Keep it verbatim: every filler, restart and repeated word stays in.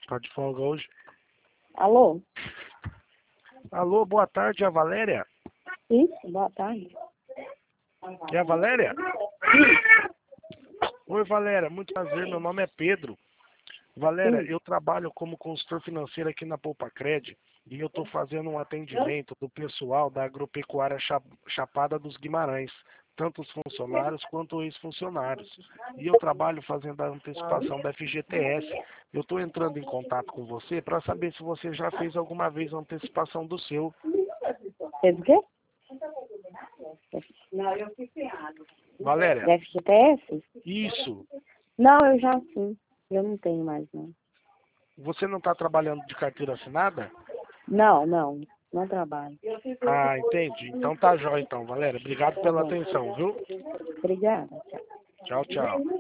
Tá de folga hoje? Alô? Alô, boa tarde, é a Valéria? Isso, boa tarde. É a Valéria? Oi, Valéria, muito prazer, meu nome é Pedro. Valéria, Sim. eu trabalho como consultor financeiro aqui na Poupacred e eu estou fazendo um atendimento do pessoal da Agropecuária Cha- Chapada dos Guimarães, tanto os funcionários quanto os ex-funcionários. E eu trabalho fazendo a antecipação da F G T S. Eu estou entrando em contato com você para saber se você já fez alguma vez a antecipação do seu. Fez o quê? Valéria, Da F G T S? isso. Não, eu já sim. Eu não tenho mais, não. Você não está trabalhando de carteira assinada? Não, não. Não trabalho. Ah, entendi. Então tá jóia então, Valéria. Obrigado Tá pela bom. atenção, viu? Obrigada. Tchau. Tchau, tchau.